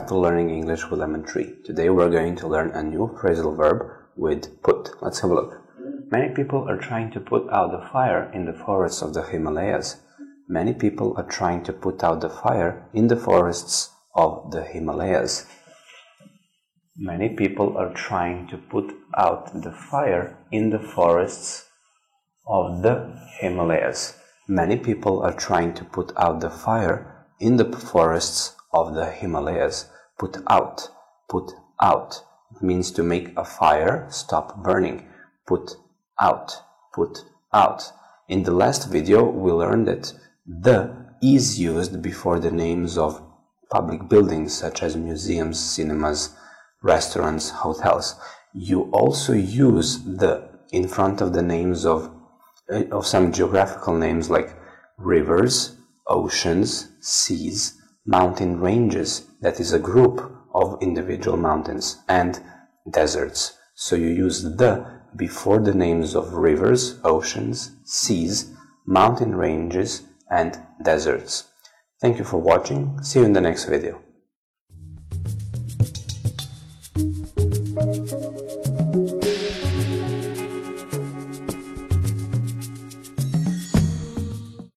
to Learning English with Lemon Tree. Today we're going to learn a new phrasal verb with put. Let's have a look. Many people are trying to put out the fire in the forests of the Himalayas. Many people are trying to put out the fire in the forests of the Himalayas. Many people are trying to put out the fire in the forests of the Himalayas. Many people are trying to put out the fire in the forests of the Himalayas. Put out. Put out. It means to make a fire stop burning. Put out. Put out. In the last video, we learned that the is used before the names of public buildings such as museums, cinemas, restaurants, hotels. You also use the in front of the names of some geographical names like rivers, oceans, seas, mountain ranges, that is a group of individual mountains, and deserts. So you use the before the names of rivers, oceans, seas, mountain ranges, and deserts. Thank you for watching. See you in the next video.